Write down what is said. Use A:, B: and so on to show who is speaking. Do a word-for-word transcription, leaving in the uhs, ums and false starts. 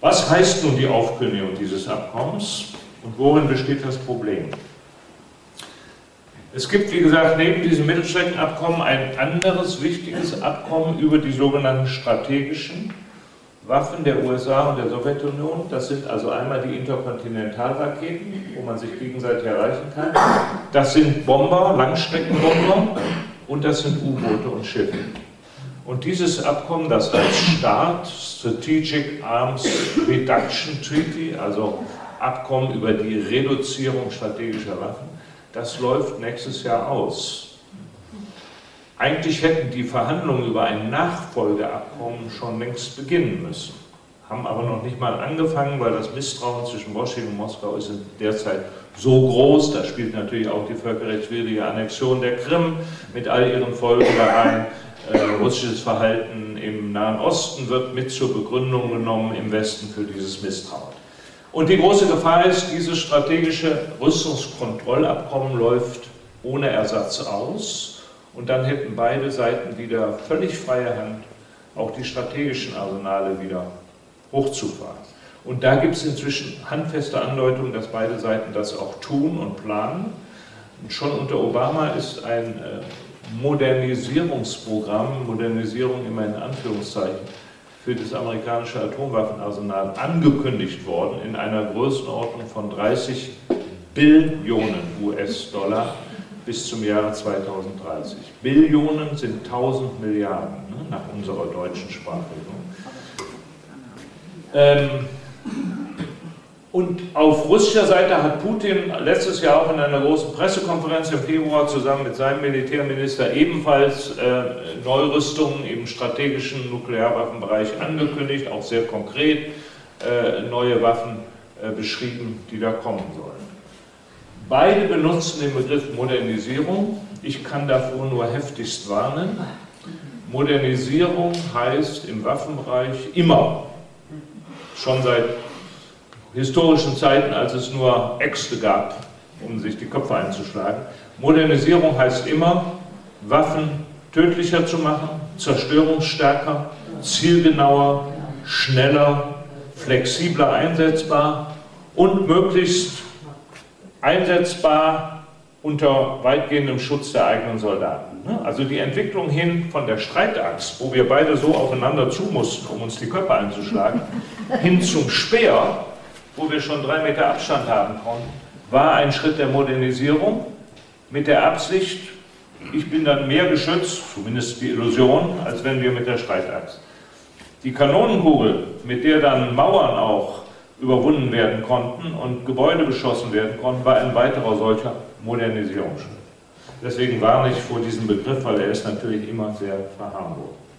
A: Was heißt nun die Aufkündigung dieses Abkommens und worin besteht das Problem? Es gibt, wie gesagt, neben diesem Mittelstreckenabkommen ein anderes wichtiges Abkommen über die sogenannten strategischen Waffen der U S A und der Sowjetunion. Das sind also einmal die Interkontinentalraketen, wo man sich gegenseitig erreichen kann. Das sind Bomber, Langstreckenbomber und das sind U-Boote und Schiffe. Und dieses Abkommen, das heißt START, Strategic Arms Reduction Treaty, also Abkommen über die Reduzierung strategischer Waffen, das läuft nächstes Jahr aus. Eigentlich hätten die Verhandlungen über ein Nachfolgeabkommen schon längst beginnen müssen, haben aber noch nicht mal angefangen, weil das Misstrauen zwischen Washington und Moskau ist derzeit so groß. Da spielt natürlich auch die völkerrechtswidrige Annexion der Krim mit all ihren Folgen da rein. Äh, russisches Verhalten im Nahen Osten wird mit zur Begründung genommen im Westen für dieses Misstrauen. Und die große Gefahr ist, dieses strategische Rüstungskontrollabkommen läuft ohne Ersatz aus und dann hätten beide Seiten wieder völlig freie Hand, auch die strategischen Arsenale wieder hochzufahren. Und da gibt es inzwischen handfeste Andeutungen, dass beide Seiten das auch tun und planen. Und schon unter Obama ist ein äh, Modernisierungsprogramm, Modernisierung immer in Anführungszeichen, für das amerikanische Atomwaffenarsenal angekündigt worden in einer Größenordnung von dreißig Billionen U S-Dollar bis zum Jahre zweitausenddreißig. Billionen sind tausend Milliarden, ne, nach unserer deutschen Sprachregelung. Ähm, Und auf russischer Seite hat Putin letztes Jahr auch in einer großen Pressekonferenz im Februar zusammen mit seinem Militärminister ebenfalls äh, Neurüstungen im strategischen Nuklearwaffenbereich angekündigt, auch sehr konkret äh, neue Waffen äh, beschrieben, die da kommen sollen. Beide benutzen den Begriff Modernisierung. Ich kann davor nur heftigst warnen. Modernisierung heißt im Waffenbereich immer, schon seit historischen Zeiten, als es nur Äxte gab, um sich die Köpfe einzuschlagen. Modernisierung heißt immer, Waffen tödlicher zu machen, zerstörungsstärker, zielgenauer, schneller, flexibler einsetzbar und möglichst einsetzbar unter weitgehendem Schutz der eigenen Soldaten. Also die Entwicklung hin von der Streitaxt, wo wir beide so aufeinander zu mussten, um uns die Köpfe einzuschlagen, hin zum Speer, wo wir schon drei Meter Abstand haben konnten, war ein Schritt der Modernisierung mit der Absicht, ich bin dann mehr geschützt, zumindest die Illusion, als wenn wir mit der Streitaxt. Die Kanonenkugel, mit der dann Mauern auch überwunden werden konnten und Gebäude beschossen werden konnten, war ein weiterer solcher Modernisierungsschritt. Deswegen warne ich vor diesem Begriff, weil er ist natürlich immer sehr verharmlost.